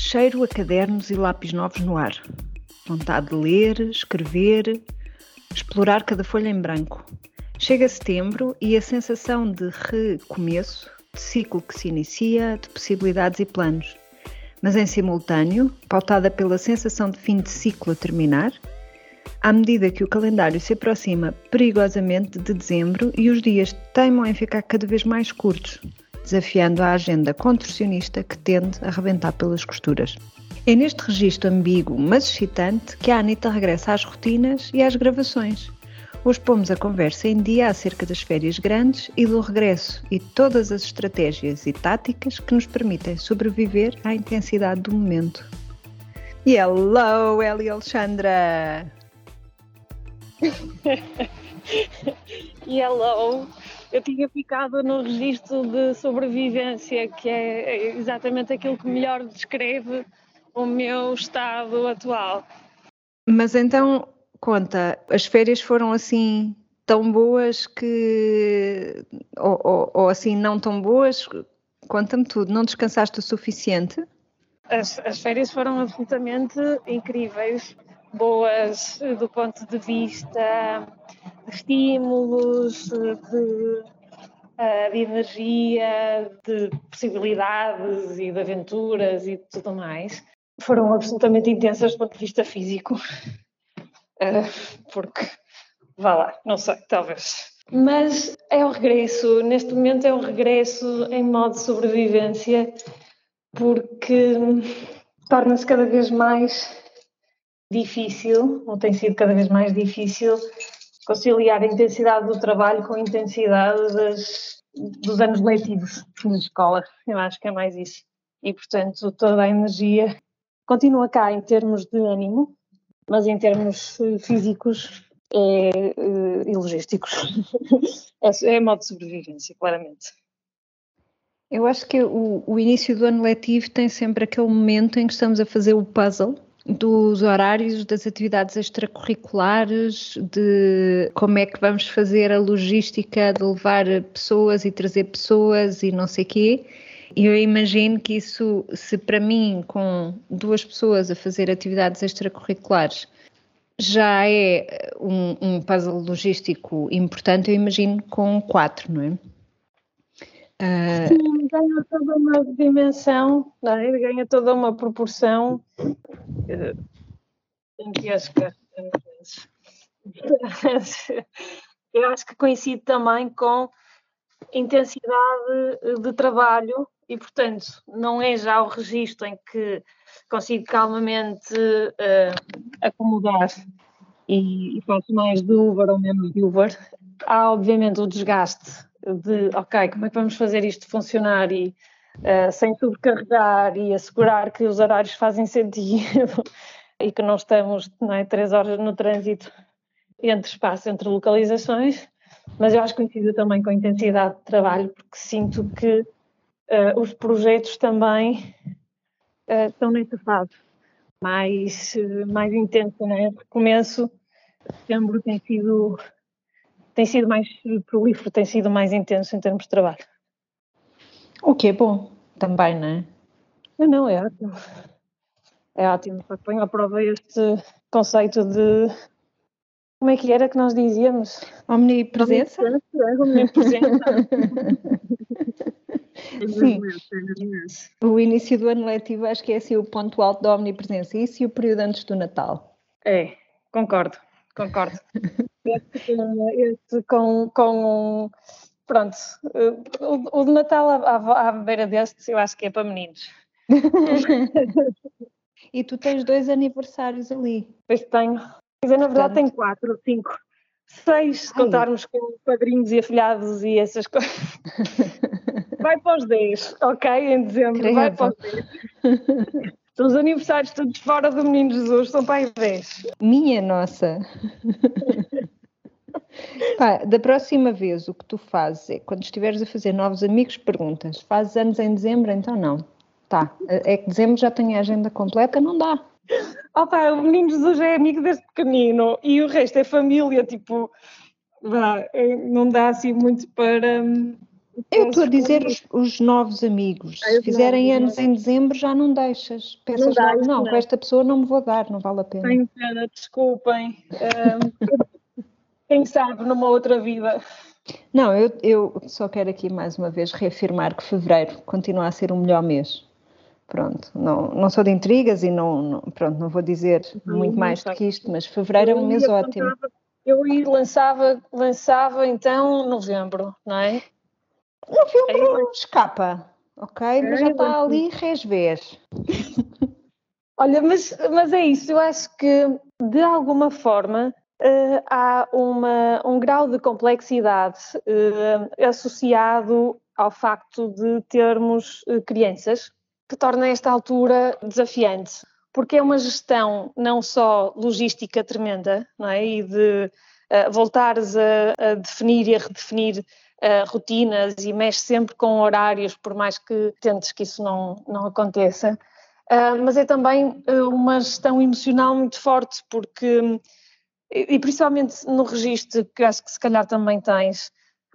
Cheiro a cadernos e lápis novos no ar. Vontade de ler, escrever, explorar cada folha em branco. Chega setembro e a sensação de recomeço, de ciclo que se inicia, de possibilidades e planos. Mas em simultâneo, pautada pela sensação de fim de ciclo a terminar, à medida que o calendário se aproxima perigosamente de dezembro e os dias teimam em ficar cada vez mais curtos, desafiando a agenda contorcionista que tende a rebentar pelas costuras. É neste registro ambíguo, mas excitante, que a Anitta regressa às rotinas e às gravações. Hoje pomos a conversa em dia acerca das férias grandes e do regresso e todas as estratégias e táticas que nos permitem sobreviver à intensidade do momento. E hello, Eli Alexandra! E hello! Eu tinha ficado no registro de sobrevivência, que é exatamente aquilo que melhor descreve o meu estado atual. Mas então, conta, as férias foram assim tão boas que... ou assim não tão boas? Conta-me tudo, não descansaste o suficiente? As férias foram absolutamente incríveis, boas do ponto de vista de estímulos, de energia, de possibilidades e de aventuras e tudo mais. Foram absolutamente intensas do ponto de vista físico, porque, vá lá, não sei, talvez. Mas é o regresso, neste momento é o regresso em modo sobrevivência, porque torna-se cada vez mais difícil, ou tem sido cada vez mais difícil, conciliar a intensidade do trabalho com a intensidade dos anos letivos nas escolas. Eu acho que é mais isso. E, portanto, toda a energia continua cá em termos de ânimo, mas em termos físicos e logísticos. É modo de sobrevivência, claramente. Eu acho que o início do ano letivo tem sempre aquele momento em que estamos a fazer o puzzle dos horários, das atividades extracurriculares, de como é que vamos fazer a logística de levar pessoas e trazer pessoas e não sei quê. E eu imagino que isso, se para mim, com 2 pessoas a fazer atividades extracurriculares, já é um puzzle logístico importante, eu imagino com 4, não é? Sim, ganha toda uma dimensão, não é? Ganha toda uma proporção dantesca. Eu acho que coincide também com intensidade de trabalho e, portanto, não é já o registro em que consigo calmamente acomodar e faço mais de Uber ou menos de Uber. Há, obviamente, o desgaste de, ok, como é que vamos fazer isto funcionar e sem sobrecarregar e assegurar que os horários fazem sentido e que não estamos 3 horas no trânsito entre espaço, entre localizações, mas eu acho que coincide também com a intensidade de trabalho, porque sinto que os projetos também estão nessa fase mais intensa, né? Recomeço, setembro tem sido mais prolífero, tem sido mais intenso em termos de trabalho. O que é bom também, não é? Não, é ótimo. É ótimo, porque põe à prova este conceito de... Como é que era que nós dizíamos? Omnipresença? Omnipresença. Sim. O início do ano letivo acho que é assim o ponto alto da omnipresença. Isso e o período antes do Natal. É, concordo. Este com pronto, o de Natal à beira deste eu acho que é para meninos. E tu tens 2 aniversários ali. Pois tenho. Quer dizer, na verdade tenho 4, 5, 6, se contarmos com padrinhos e afilhados e essas coisas. Vai para os 10, ok? Em dezembro, credo. Vai para os 10. São os aniversários todos fora do Menino Jesus, são para aí 10. Minha nossa! Pá, da próxima vez o que tu fazes é, quando estiveres a fazer novos amigos, perguntas, fazes anos em dezembro? Então não. Tá, é que dezembro já tenho a agenda completa, não dá. Opa, o Menino Jesus é amigo desde pequenino e o resto é família, tipo, não dá assim muito para Eu estou a dizer os novos amigos. Se fizerem anos em dezembro, já não deixas. Pensas logo, não, com esta pessoa não me vou dar, não vale a pena. Tenho pena, desculpem. Quem sabe numa outra vida. Não, eu só quero aqui mais uma vez reafirmar que fevereiro continua a ser o melhor mês. Pronto, não sou de intrigas e não vou dizer muito mais do que isto, mas fevereiro é um mês ótimo. Eu lançava então novembro, não é? Novembro escapa, ok? Mas já está ali resvés. Olha, mas é isso, eu acho que de alguma forma há um grau de complexidade associado ao facto de termos crianças que torna esta altura desafiante, porque é uma gestão não só logística tremenda, não é? E de voltares a definir e a redefinir rotinas e mexe sempre com horários, por mais que tentes que isso não aconteça. Mas é também uma gestão emocional muito forte, porque, e principalmente no registro, que acho que se calhar também tens,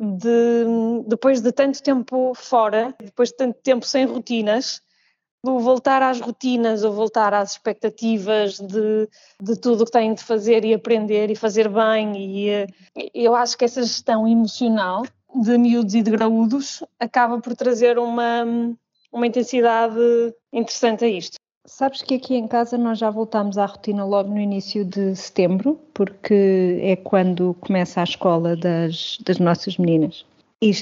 depois de tanto tempo fora, depois de tanto tempo sem rotinas, do voltar às rotinas ou voltar às expectativas de tudo o que têm de fazer e aprender e fazer bem, e eu acho que essa gestão emocional de miúdos e de graúdos acaba por trazer uma intensidade interessante a isto. Sabes que aqui em casa nós já voltámos à rotina logo no início de setembro, porque é quando começa a escola das nossas meninas. E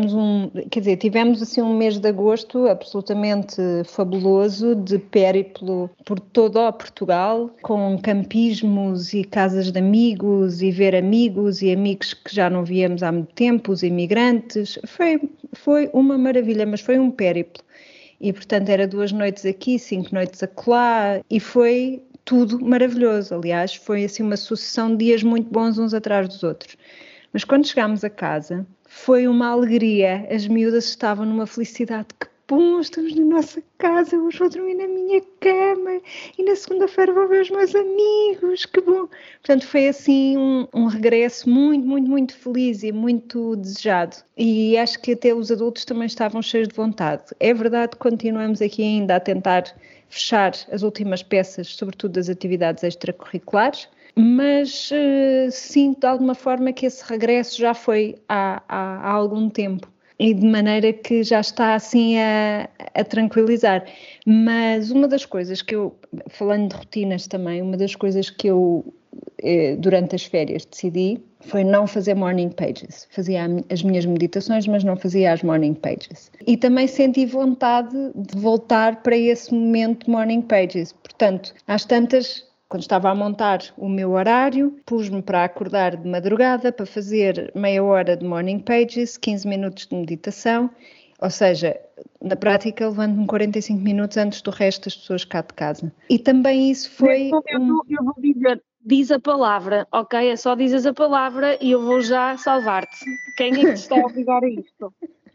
tivemos assim um mês de agosto absolutamente fabuloso, de périplo por todo o Portugal, com campismos e casas de amigos e ver amigos e amigos que já não víamos há muito tempo, os imigrantes. Foi uma maravilha, mas foi um périplo. E, portanto, era 2 noites aqui, 5 noites acolá, e foi tudo maravilhoso. Aliás, foi assim uma sucessão de dias muito bons uns atrás dos outros. Mas quando chegámos a casa, foi uma alegria. As miúdas estavam numa felicidade. Que bom, estamos na nossa casa, hoje vou dormir na minha cama e na segunda-feira vou ver os meus amigos, que bom. Portanto, foi assim um regresso muito, muito, muito feliz e muito desejado. E acho que até os adultos também estavam cheios de vontade. É verdade que continuamos aqui ainda a tentar fechar as últimas peças, sobretudo das atividades extracurriculares, mas sinto de alguma forma que esse regresso já foi há algum tempo e de maneira que já está assim a tranquilizar. Mas uma das coisas que eu, falando de rotinas também, uma das coisas que eu durante as férias decidi foi não fazer morning pages. Fazia as minhas meditações, mas não fazia as morning pages. E também senti vontade de voltar para esse momento de morning pages. Portanto, às tantas, quando estava a montar o meu horário, pus-me para acordar de madrugada para fazer meia hora de morning pages, 15 minutos de meditação, ou seja, na prática levanto-me 45 minutos antes do resto das pessoas cá de casa. E também isso foi... Eu vou dizer, diz a palavra, ok? É só dizes a palavra e eu vou já salvar-te. Quem é que te está a obrigar a isto?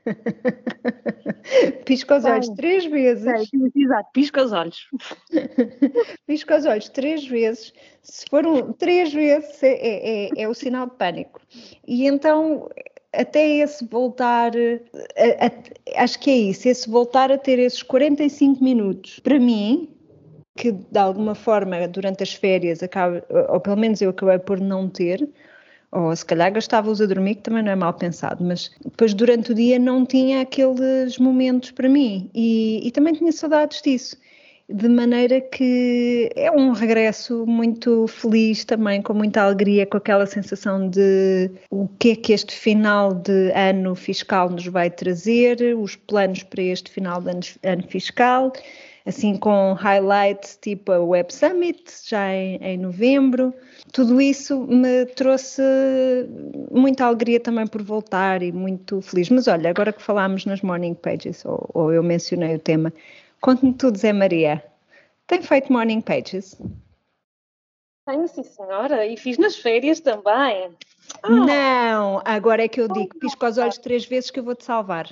Pisca os olhos 3 vezes. Exato, pisca os olhos. Pisca os olhos 3 vezes. Se for 3 vezes é o sinal de pânico. E então, até esse voltar, acho que é isso, esse voltar a ter esses 45 minutos, para mim, que de alguma forma durante as férias acaba, ou pelo menos eu acabei por não ter, ou se calhar gastava-os a dormir, que também não é mal pensado, mas depois durante o dia não tinha aqueles momentos para mim e também tinha saudades disso, de maneira que é um regresso muito feliz também, com muita alegria, com aquela sensação de o que é que este final de ano fiscal nos vai trazer, os planos para este final de ano fiscal, assim com highlights tipo a Web Summit, já em novembro. Tudo isso me trouxe muita alegria também por voltar e muito feliz. Mas olha, agora que falámos nas morning pages, ou eu mencionei o tema, conte-me tudo, Zé Maria. Tem feito morning pages? Tenho, sim, senhora, e fiz nas férias também. Não, agora é que eu digo, pisca os olhos 3 vezes que eu vou-te salvar.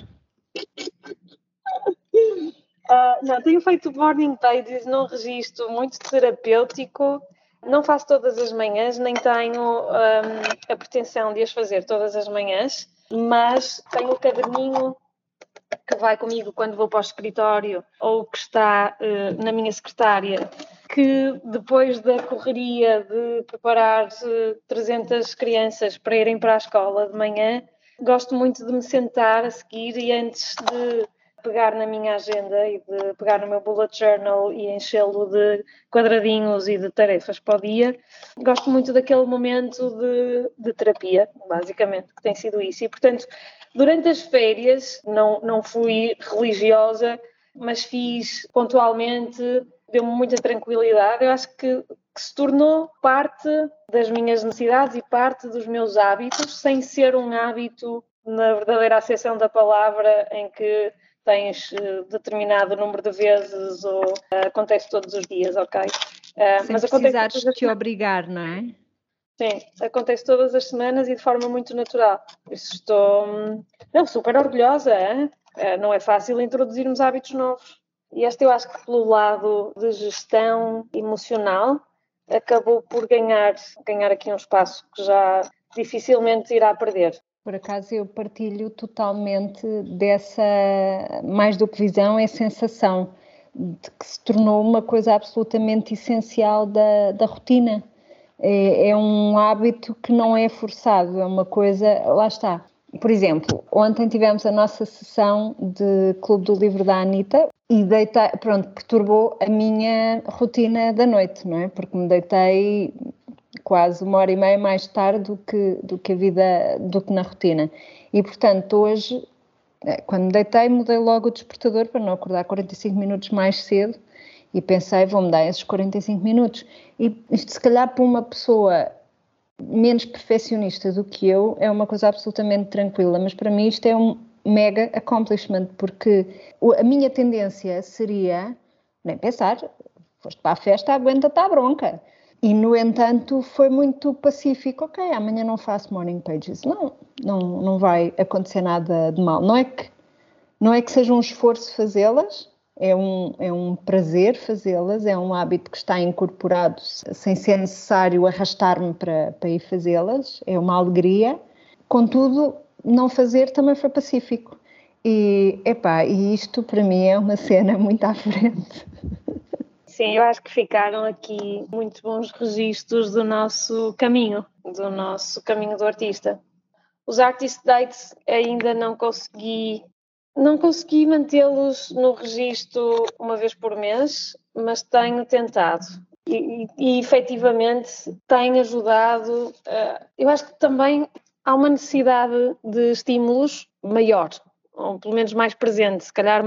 Não, tenho feito morning pages num registro muito terapêutico. Não faço todas as manhãs, nem tenho a pretensão de as fazer todas as manhãs, mas tenho o caderninho que vai comigo quando vou para o escritório ou que está na minha secretária, que depois da correria de preparar 300 crianças para irem para a escola de manhã, gosto muito de me sentar a seguir e antes de pegar na minha agenda e de pegar no meu bullet journal e enchê-lo de quadradinhos e de tarefas para o dia, gosto muito daquele momento de terapia, basicamente, que tem sido isso. E, portanto, durante as férias não fui religiosa, mas fiz pontualmente, deu-me muita tranquilidade. Eu acho que se tornou parte das minhas necessidades e parte dos meus hábitos, sem ser um hábito na verdadeira acessão da palavra, em que tens determinado número de vezes ou acontece todos os dias, ok? Sem precisares te obrigar, não é? Sim, acontece todas as semanas e de forma muito natural. Por isso estou super orgulhosa. Não é fácil introduzirmos hábitos novos. E eu acho que pelo lado de gestão emocional acabou por ganhar aqui um espaço que já dificilmente irá perder. Por acaso eu partilho totalmente dessa, mais do que visão, é sensação de que se tornou uma coisa absolutamente essencial da rotina. É um hábito que não é forçado, é uma coisa, lá está. Por exemplo, ontem tivemos a nossa sessão de Clube do Livro da Anitta e perturbou a minha rotina da noite, não é? Porque me deitei quase 1h30 mais tarde do que na rotina. E, portanto, hoje, quando me deitei, mudei logo o despertador para não acordar 45 minutos mais cedo e pensei, vou-me dar esses 45 minutos. E isto, se calhar, para uma pessoa menos perfeccionista do que eu, é uma coisa absolutamente tranquila, mas para mim isto é um mega accomplishment, porque a minha tendência seria, nem pensar, foste para a festa, aguenta-te à bronca. E, no entanto, foi muito pacífico. Ok, amanhã não faço morning pages. Não vai acontecer nada de mal. Não é que seja um esforço fazê-las, é um prazer fazê-las, é um hábito que está incorporado sem ser necessário arrastar-me para ir fazê-las, é uma alegria. Contudo, não fazer também foi pacífico. E isto para mim é uma cena muito à frente. Sim, eu acho que ficaram aqui muito bons registros do nosso caminho do artista. Os artist dates ainda não consegui mantê-los no registro uma vez por mês, mas tenho tentado. E efetivamente tem ajudado. Eu acho que também há uma necessidade de estímulos maior, ou pelo menos mais presente, se calhar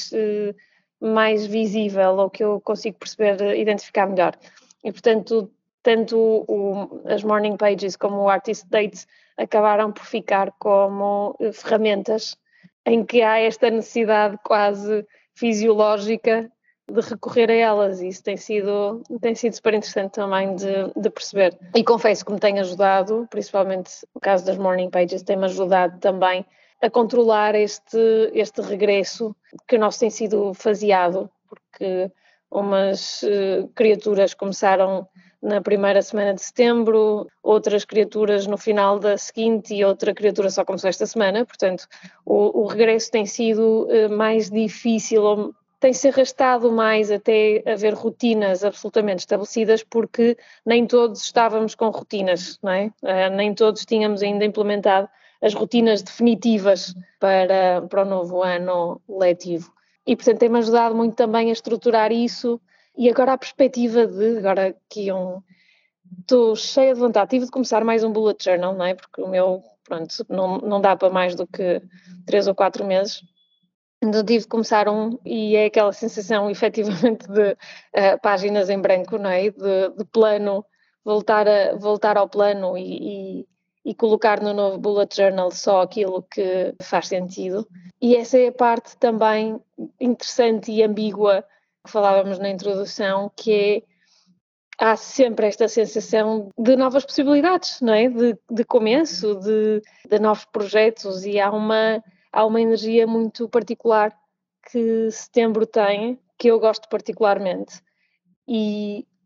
mais visível, ou que eu consigo perceber, identificar melhor. E, portanto, tanto as morning pages como o artist dates acabaram por ficar como ferramentas em que há esta necessidade quase fisiológica de recorrer a elas, e isso tem sido super interessante também de perceber. E confesso que me tem ajudado, principalmente no caso das morning pages, tem-me ajudado também a controlar este regresso que o nosso tem sido faseado, porque umas criaturas começaram na primeira semana de setembro, outras criaturas no final da seguinte e outra criatura só começou esta semana, portanto o regresso tem sido mais difícil, tem-se arrastado mais até haver rotinas absolutamente estabelecidas, porque nem todos estávamos com rotinas, não é? Nem todos tínhamos ainda implementado as rotinas definitivas para o novo ano letivo. E, portanto, tem-me ajudado muito também a estruturar isso. E agora a perspectiva agora que estou cheia de vontade, tive de começar mais um bullet journal, não é? Porque o meu, pronto, não dá para mais do que 3 ou 4 meses. Então tive de começar e é aquela sensação efetivamente de páginas em branco, não é? De plano, voltar ao plano e colocar no novo bullet journal só aquilo que faz sentido. E essa é a parte também interessante e ambígua que falávamos na introdução, que é há sempre esta sensação de novas possibilidades, não é? De começo, de novos projetos, e há uma energia muito particular que setembro tem, que eu gosto particularmente. E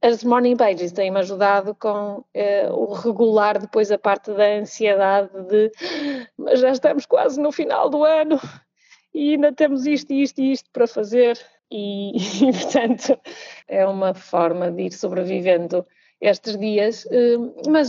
as morning pages têm-me ajudado com o regular depois a parte da ansiedade de mas já estamos quase no final do ano e ainda temos isto e isto e isto para fazer e portanto é uma forma de ir sobrevivendo estes dias, mas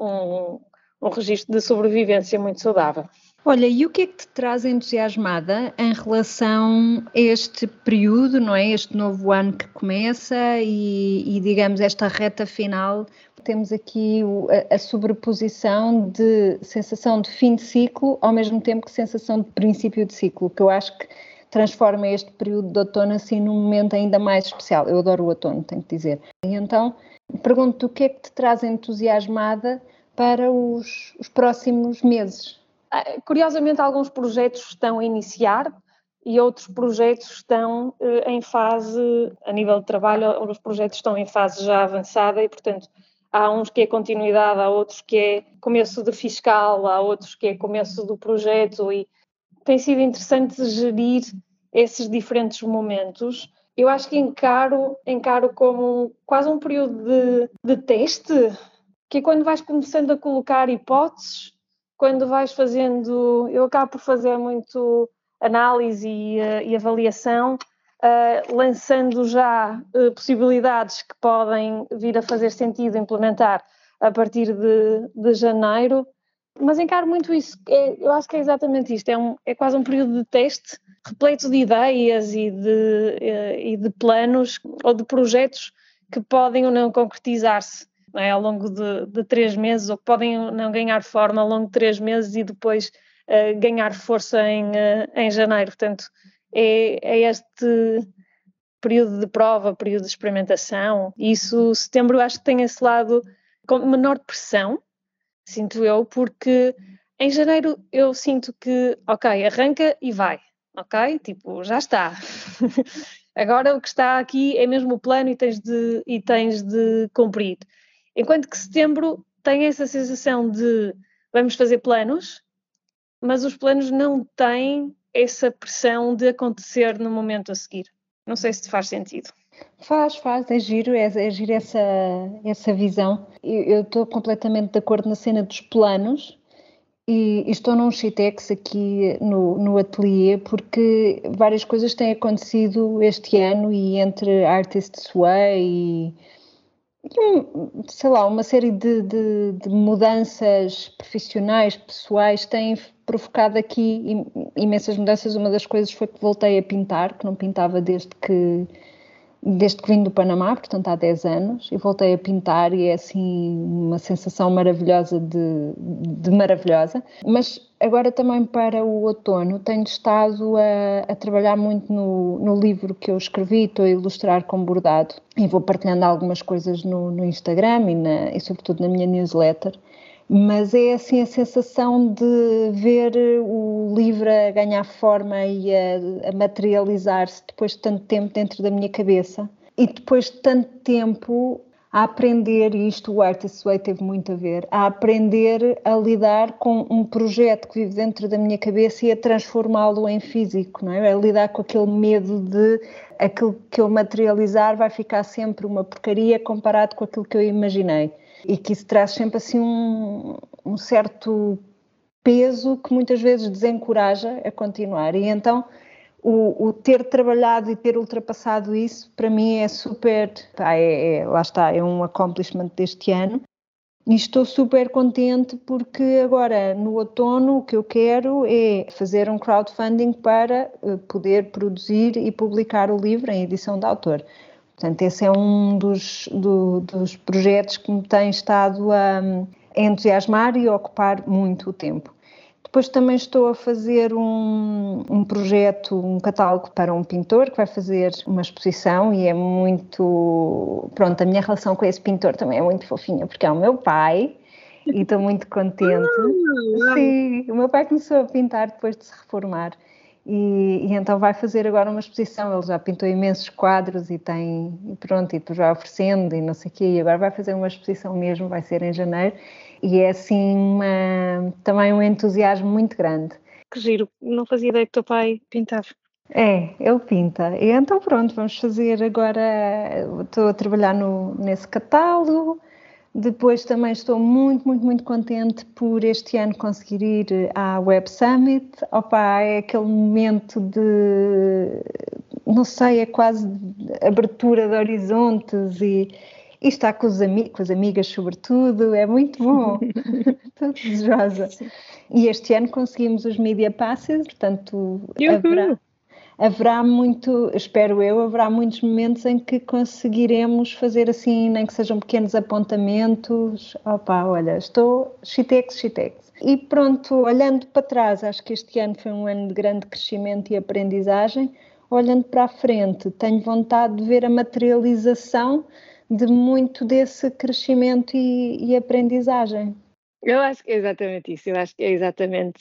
um registro de sobrevivência muito saudável. Olha, e o que é que te traz entusiasmada em relação a este período, não é? Este novo ano que começa e digamos, esta reta final. Temos aqui a sobreposição de sensação de fim de ciclo, ao mesmo tempo que sensação de princípio de ciclo, que eu acho que transforma este período de outono assim num momento ainda mais especial. Eu adoro o outono, tenho que dizer. E então, pergunto-te o que é que te traz entusiasmada para os próximos meses? Curiosamente, alguns projetos estão a iniciar e outros projetos estão em fase, a nível de trabalho, os projetos estão em fase já avançada e, portanto, há uns que é continuidade, há outros que é começo de fiscal, há outros que é começo do projeto e tem sido interessante gerir esses diferentes momentos. Eu acho que encaro como quase um período de teste, que é quando vais começando a colocar hipóteses, quando vais fazendo, eu acabo por fazer muito análise e avaliação, lançando já possibilidades que podem vir a fazer sentido implementar a partir de janeiro, mas encaro muito isso, eu acho que é exatamente isto, é quase um período de teste, repleto de ideias e de planos ou de projetos que podem ou não concretizar-se. Não é? Ao longo de 3 meses, ou que podem não ganhar forma ao longo de 3 meses e depois ganhar força em janeiro. Portanto, é este período de prova, período de experimentação. E isso, setembro, acho que tem esse lado com menor pressão, sinto eu, porque em janeiro eu sinto que, ok, arranca e vai, ok? Tipo, já está. Agora o que está aqui é mesmo o plano e tens de cumprir. Enquanto que setembro tem essa sensação de vamos fazer planos, mas os planos não têm essa pressão de acontecer no momento a seguir. Não sei se te faz sentido. Faz, é giro essa visão. Eu estou completamente de acordo na cena dos planos e estou num shitex aqui no ateliê porque várias coisas têm acontecido este ano e entre Artist's Way sei lá, uma série de mudanças profissionais, pessoais, têm provocado aqui imensas mudanças. Uma das coisas foi que voltei a pintar, que não pintava desde que vim do Panamá, portanto há 10 anos, e voltei a pintar e é assim uma sensação maravilhosa de maravilhosa. Mas agora também para o outono tenho estado a trabalhar muito no livro que eu escrevi, estou a ilustrar com bordado e vou partilhando algumas coisas no Instagram e sobretudo na minha newsletter. Mas é assim a sensação de ver o livro a ganhar forma e a materializar-se depois de tanto tempo dentro da minha cabeça e depois de tanto tempo a aprender, e isto o Artist's Way teve muito a ver, a aprender a lidar com um projeto que vive dentro da minha cabeça e a transformá-lo em físico, não é? A lidar com aquele medo de aquilo que eu materializar vai ficar sempre uma porcaria comparado com aquilo que eu imaginei. E que isso traz sempre assim um certo peso que muitas vezes desencoraja a continuar. E então o ter trabalhado e ter ultrapassado isso, para mim é super, lá está, é um accomplishment deste ano. E estou super contente porque agora no outono o que eu quero é fazer um crowdfunding para poder produzir e publicar o livro em edição de autor. Portanto, esse é um dos projetos que me tem estado a entusiasmar e a ocupar muito o tempo. Depois também estou a fazer um projeto, um catálogo para um pintor que vai fazer uma exposição e é muito... Pronto, a minha relação com esse pintor também é muito fofinha, porque é o meu pai e estou muito contente. Sim, o meu pai começou a pintar depois de se reformar. E então vai fazer agora uma exposição, ele já pintou imensos quadros e pronto, e depois vai oferecendo e não sei o quê, e agora vai fazer uma exposição mesmo, vai ser em janeiro, e é assim também um entusiasmo muito grande. Que giro, não fazia ideia que teu pai pintava. Ele pinta. E então pronto, vamos fazer agora, estou a trabalhar nesse catálogo, depois também estou muito, muito, muito contente por este ano conseguir ir à Web Summit. Opa, é aquele momento de, não sei, é quase abertura de horizontes e estar com com as amigas sobretudo, é muito bom. Estou desejosa. E este ano conseguimos os Media Passes, portanto haverá muito, espero eu, haverá muitos momentos em que conseguiremos fazer assim, nem que sejam pequenos apontamentos. Opa, olha, estou chitex. E pronto, olhando para trás, acho que este ano foi um ano de grande crescimento e aprendizagem. Olhando para a frente, tenho vontade de ver a materialização de muito desse crescimento e aprendizagem. Eu acho que é exatamente isso. Eu acho que é exatamente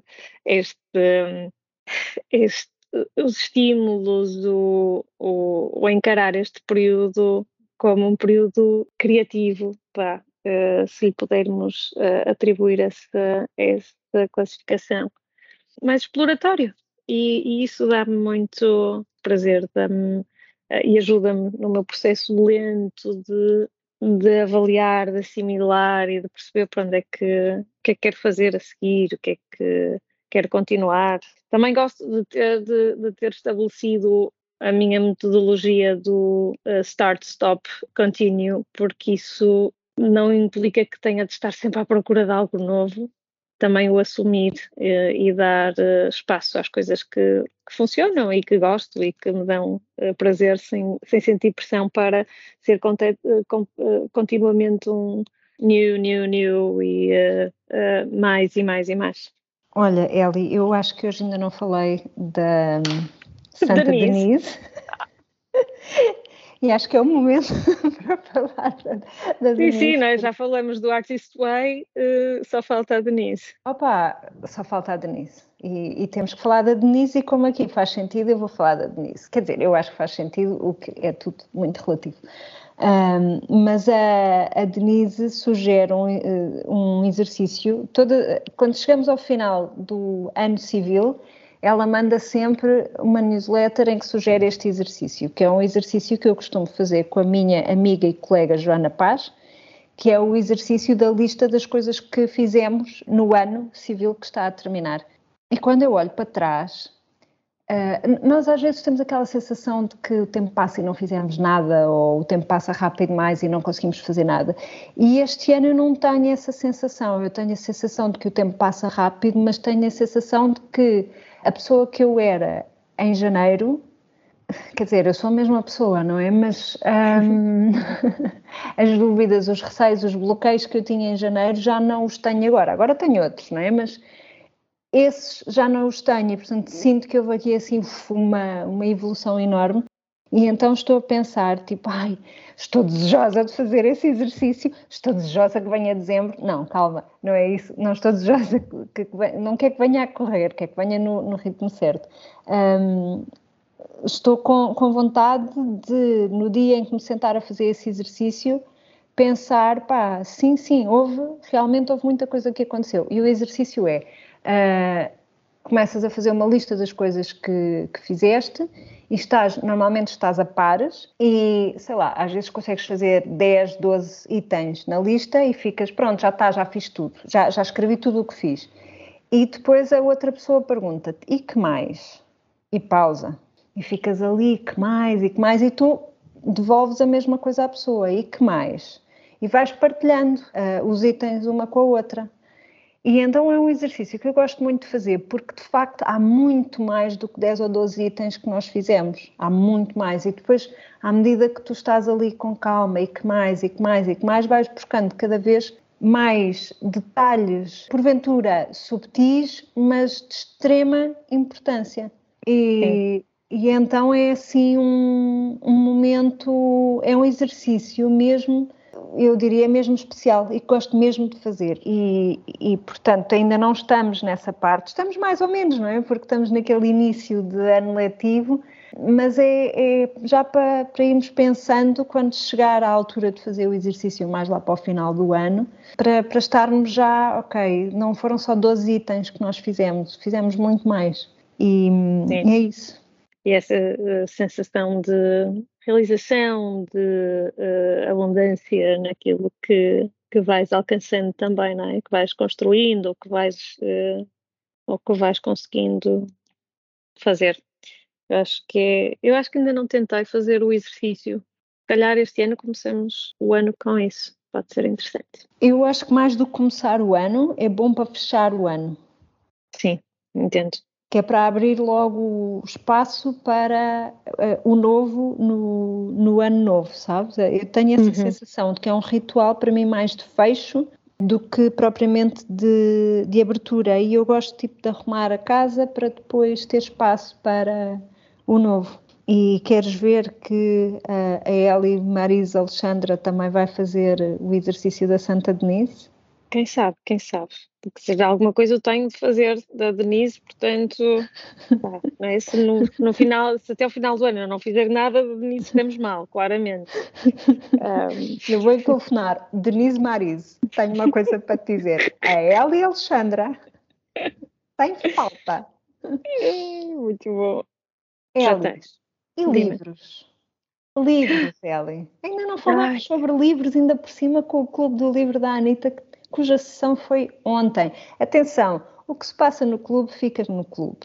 este, os estímulos, o encarar este período como um período criativo, pá, se lhe pudermos atribuir essa classificação. Mais exploratório. E isso dá-me muito prazer, e ajuda-me no meu processo lento de avaliar, de assimilar e de perceber para onde que é que quero fazer a seguir, o que é que quero continuar. Também gosto de ter estabelecido a minha metodologia do start, stop, continue, porque isso não implica que tenha de estar sempre à procura de algo novo, também o assumir e dar espaço às coisas que funcionam e que gosto e que me dão prazer sem sentir pressão para ser continuamente um new e mais e mais e mais. Olha, Eli, eu acho que hoje ainda não falei da Santa Denise. E acho que é o momento para falar da Denise. Sim, nós já falamos do Artist Way, só falta a Denise. Opa, só falta a Denise. E temos que falar da Denise e como aqui faz sentido, eu vou falar da Denise. Quer dizer, eu acho que faz sentido, o que é tudo muito relativo. Mas a Denise sugere um exercício. Quando chegamos ao final do ano civil, ela manda sempre uma newsletter em que sugere este exercício, que é um exercício que eu costumo fazer com a minha amiga e colega Joana Paz, que é o exercício da lista das coisas que fizemos no ano civil que está a terminar. E quando eu olho para trás, nós às vezes temos aquela sensação de que o tempo passa e não fizemos nada, ou o tempo passa rápido demais e não conseguimos fazer nada. E este ano eu não tenho essa sensação. Eu tenho a sensação de que o tempo passa rápido, mas tenho a sensação de que a pessoa que eu era em janeiro, quer dizer, eu sou a mesma pessoa, não é? Mas as dúvidas, os receios, os bloqueios que eu tinha em janeiro já não os tenho agora. Agora tenho outros, não é? Mas esses já não os tenho e, portanto, sinto que houve aqui assim uma evolução enorme. E então estou a pensar, tipo, estou desejosa de fazer esse exercício, estou desejosa que venha dezembro. Não, calma, não é isso. Não estou desejosa não quer que venha a correr, quer que venha no ritmo certo. Estou com vontade de, no dia em que me sentar a fazer esse exercício, pensar, sim, realmente houve muita coisa que aconteceu. E o exercício começas a fazer uma lista das coisas que fizeste e normalmente estás a pares e, sei lá, às vezes consegues fazer 10, 12 itens na lista e ficas, pronto, já fiz tudo, já escrevi tudo o que fiz. E depois a outra pessoa pergunta-te, e que mais? E pausa. E ficas ali, que mais, e tu devolves a mesma coisa à pessoa, e que mais? E vais partilhando os itens uma com a outra. E então é um exercício que eu gosto muito de fazer, porque de facto há muito mais do que 10 ou 12 itens que nós fizemos. Há muito mais. E depois, à medida que tu estás ali com calma, e que mais, vais buscando cada vez mais detalhes, porventura subtis, mas de extrema importância. E então é assim um momento, é um exercício mesmo, eu diria mesmo especial e que gosto mesmo de fazer e portanto ainda não estamos nessa parte, estamos mais ou menos, não é? Porque estamos naquele início de ano letivo, mas é já para irmos pensando quando chegar à altura de fazer o exercício mais lá para o final do ano, para estarmos já, ok, não foram só 12 itens que nós fizemos muito mais e é isso. e essa sensação de realização, de abundância naquilo que vais alcançando também, não é? Que vais construindo ou que vais conseguindo fazer. Eu acho que ainda não tentei fazer o exercício. Se calhar este ano começamos o ano com isso. Pode ser interessante. Eu acho que mais do que começar o ano, é bom para fechar o ano. Sim, entendo. Que é para abrir logo o espaço para o novo no ano novo, sabes? Eu tenho essa sensação de que é um ritual para mim mais de fecho do que propriamente de abertura. E eu gosto tipo de arrumar a casa para depois ter espaço para o novo. E queres ver que a Eli Marisa Alexandra também vai fazer o exercício da Santa Denise? Quem sabe, quem sabe. Porque se alguma coisa eu tenho de fazer da Denise, portanto, não é? No final, se até o final do ano eu não fizer nada, da Denise estamos mal, claramente. Eu vou telefonar. Denise Marise, tenho uma coisa para te dizer. A Eli Alexandra tem falta. Muito bom. Já Eli, tens. e Dime. livros? Livros, Eli. Ainda não falámos sobre livros, ainda por cima com o Clube do Livro da Anitta, cuja sessão foi ontem. Atenção, o que se passa no clube fica no clube.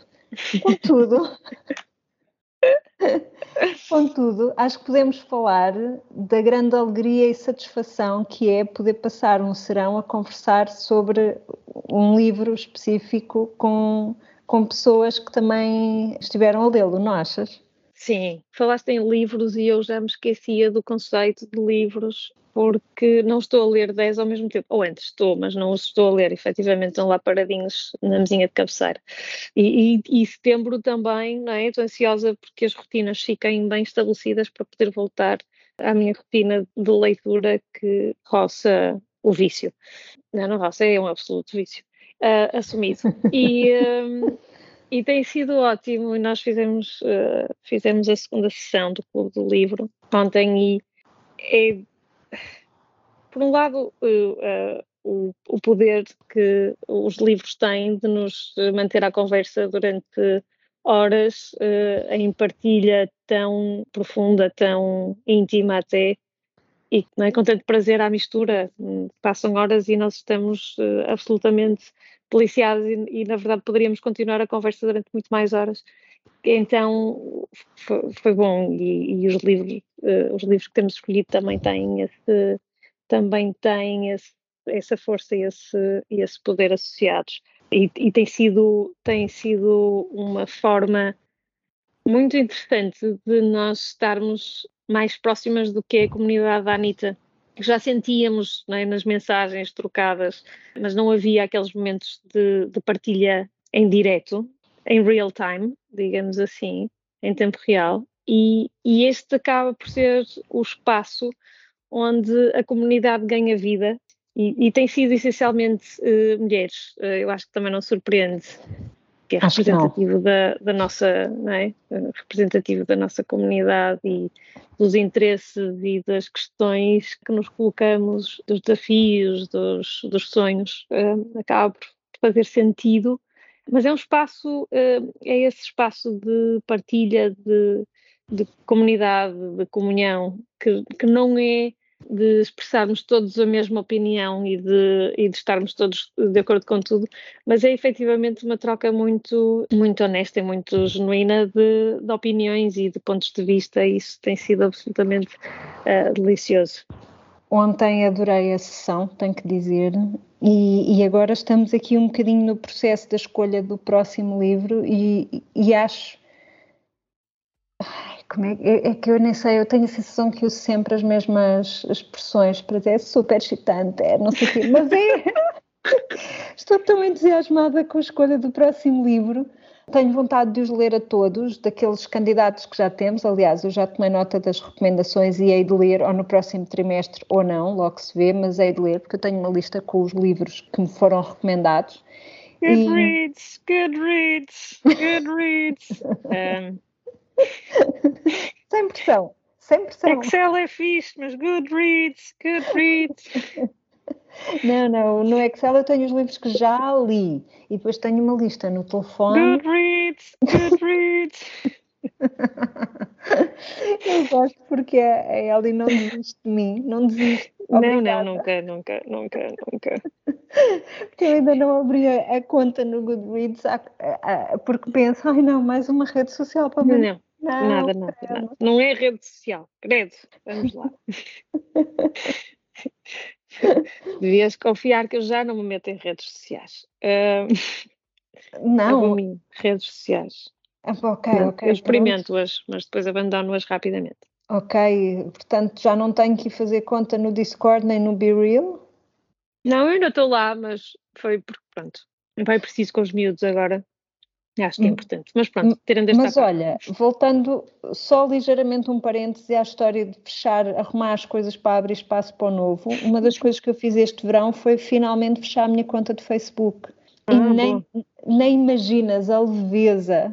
Contudo, acho que podemos falar da grande alegria e satisfação que é poder passar um serão a conversar sobre um livro específico com pessoas que também estiveram a lê-lo, não achas? Sim, falaste em livros e eu já me esquecia do conceito de livros porque não estou a ler 10 ao mesmo tempo. Ou antes estou, mas não os estou a ler, efetivamente estão lá paradinhos na mesinha de cabeceira. E setembro também, não é? Estou ansiosa porque as rotinas fiquem bem estabelecidas para poder voltar à minha rotina de leitura que roça o vício. Não roça, é um absoluto vício. Assumido. E tem sido ótimo, e nós fizemos a segunda sessão do Clube do Livro ontem por um lado, o poder que os livros têm de nos manter à conversa durante horas, em partilha tão profunda, tão íntima até, e não é, com tanto prazer à mistura. Passam horas e nós estamos absolutamente deliciados na verdade poderíamos continuar a conversa durante muito mais horas. Então foi bom e os livros que temos escolhido também têm essa força e esse poder associados. E tem sido uma forma muito interessante de nós estarmos mais próximas do que é a comunidade da Anitta. Já sentíamos, não é, nas mensagens trocadas, mas não havia aqueles momentos de partilha em direto, em real time, digamos assim, em tempo real. E este acaba por ser o espaço onde a comunidade ganha vida e tem sido essencialmente mulheres. Eu acho que também não surpreende, que é representativo da nossa, não é? Representativo da nossa comunidade e dos interesses e das questões que nos colocamos, dos desafios, dos sonhos, acaba por fazer sentido, mas é um espaço, é esse espaço de partilha, de comunidade, de comunhão, que não é de expressarmos todos a mesma opinião e de estarmos todos de acordo com tudo, mas é efetivamente uma troca muito, muito honesta e muito genuína de opiniões e de pontos de vista, e isso tem sido absolutamente delicioso. Ontem adorei a sessão, tenho que dizer, e agora estamos aqui um bocadinho no processo da escolha do próximo livro e acho... É que eu nem sei, eu tenho a sensação que uso sempre as mesmas expressões para dizer é super excitante, é não sei o quê, mas estou tão entusiasmada com a escolha do próximo livro, tenho vontade de os ler a todos, daqueles candidatos que já temos, aliás, eu já tomei nota das recomendações e hei de ler ou no próximo trimestre ou não, logo se vê, mas hei de ler, porque eu tenho uma lista com os livros que me foram recomendados. Goodreads. Sem pressão. Excel é fixe, mas Goodreads. Não, no Excel eu tenho os livros que já li e depois tenho uma lista no telefone. Goodreads. Eu gosto porque a Ellie não desiste de mim, não desiste. Obrigada. Não, nunca. Porque eu ainda não abri a conta no Goodreads porque penso, ai não, mais uma rede social para mim. Nada. Não é rede social, credo. Vamos lá. Devias confiar que eu já não me meto em redes sociais. Não. Para mim, redes sociais. Ok. Eu experimento-as, mas depois abandono-as rapidamente. Ok, portanto já não tenho que ir fazer conta no Discord nem no BeReal? Não, eu ainda estou lá, mas foi porque, pronto, não vai preciso com os miúdos agora. Acho que é importante. Mas pronto, terem desta parte. Mas olha, voltando só ligeiramente um parêntese à história de arrumar as coisas para abrir espaço para o novo, uma das coisas que eu fiz este verão foi finalmente fechar a minha conta de Facebook. E nem imaginas a leveza.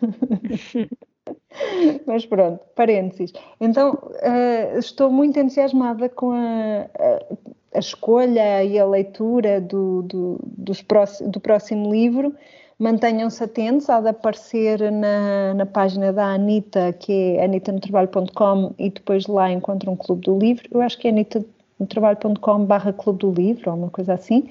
Mas pronto, parênteses. Então, estou muito entusiasmada com a escolha e a leitura do próximo livro. Mantenham-se atentos, há de aparecer na página da Anita, que é anitanotrabalho.com, e depois lá encontram um Clube do Livro. Eu acho que é anitanotrabalho.com/Clube do Livro, ou uma coisa assim.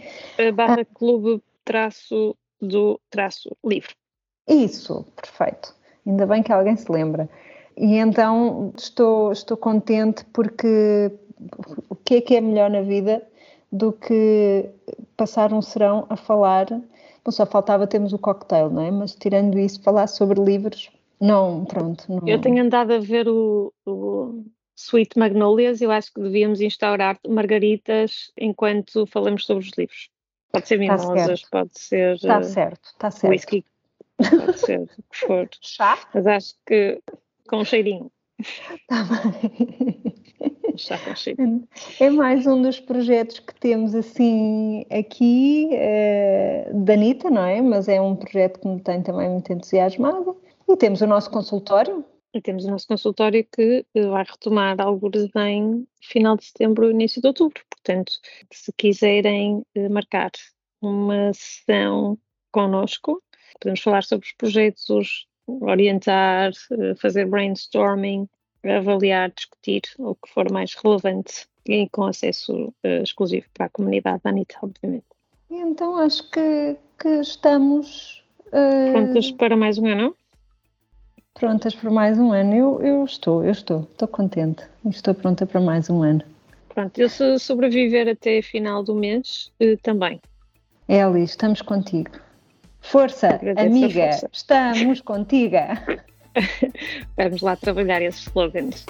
/clube-do-livro. Isso, perfeito. Ainda bem que alguém se lembra. E então estou contente porque o que é melhor na vida do que passar um serão a falar. Bom, só faltava termos o cocktail, não é? Mas tirando isso, falar sobre livros, não. Eu tenho andado a ver o Sweet Magnolias, eu acho que devíamos instaurar margaritas enquanto falamos sobre os livros. Pode ser mimosas, pode ser... Está certo. Whisky. Pode ser o que for. Chá? Mas acho que com um cheirinho. Está bem. Chá com cheirinho. É mais um dos projetos que temos assim aqui da Anita, não é? Mas é um projeto que me tem também muito entusiasmado. E temos o nosso consultório. E temos o nosso consultório que vai retomar algures em final de setembro, início de outubro. Portanto, se quiserem marcar uma sessão connosco, podemos falar sobre os projetos, orientar, fazer brainstorming, avaliar, discutir o que for mais relevante e com acesso exclusivo para a comunidade da Anita, obviamente. E então acho que estamos... Prontas para mais um ano? Prontas para mais um ano. Eu estou contente. Estou pronta para mais um ano. Pronto, eu se sobreviver até final do mês, também. Ellie, estamos contigo. Força, amiga, força. Estamos contigo. Vamos lá trabalhar esses slogans.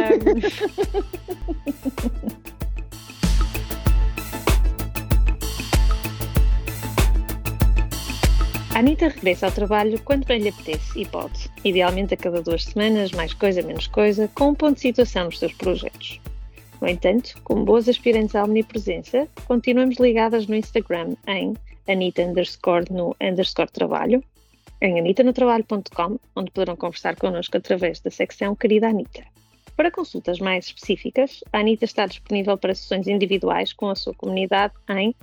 A Anita regressa ao trabalho quando bem lhe apetece e pode, idealmente a cada 2 semanas, mais coisa, menos coisa, com um ponto de situação nos seus projetos. No entanto, como boas aspirantes à omnipresença, continuamos ligadas no Instagram em Anita_no_trabalho, em anitanotrabalho.com, onde poderão conversar connosco através da secção Querida Anita. Para consultas mais específicas, a Anita está disponível para sessões individuais com a sua comunidade em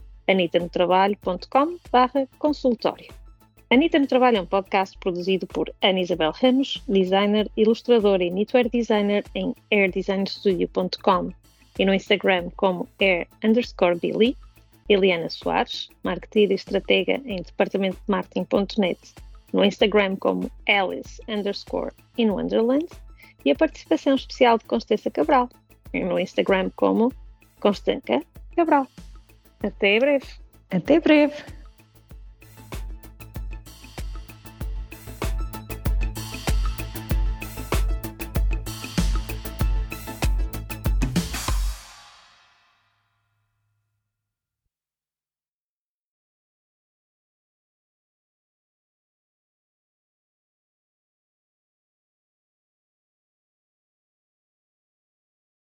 anitanotrabalho.com/consultório. Anita no Trabalho é um podcast produzido por Ana Isabel Ramos, designer, ilustradora e knitwear designer em airdesignerstudio.com e no Instagram como air_Billy, Eliana Soares, marketeer e estratega em departamentodmarketing.net, no Instagram como Alice_in_Wonderland e a participação especial de Constança Cabral, no Instagram como Constanca Cabral. Até breve! Até breve!